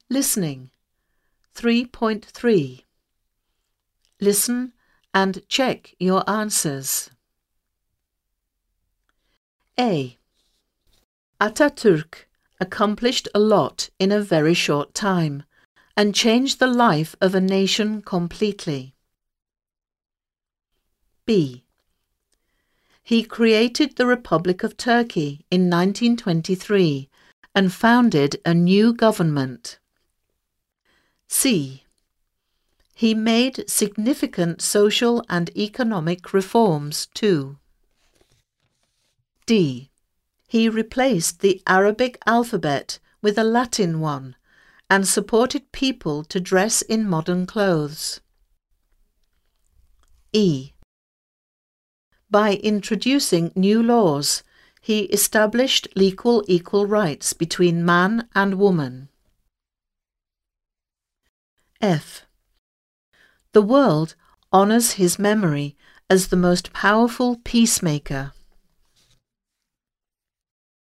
Listening. 3.3. Listen and check your answers. A. Atatürk accomplished a lot in a very short time and changed the life of a nation completely. B. He created the Republic of Turkey in 1923 and founded a new government. C. He made significant social and economic reforms too. D. He replaced the Arabic alphabet with a Latin one and supported people to dress in modern clothes. E. By introducing new laws, he established equal rights between man and woman. F. The world honours his memory as the most powerful peacemaker.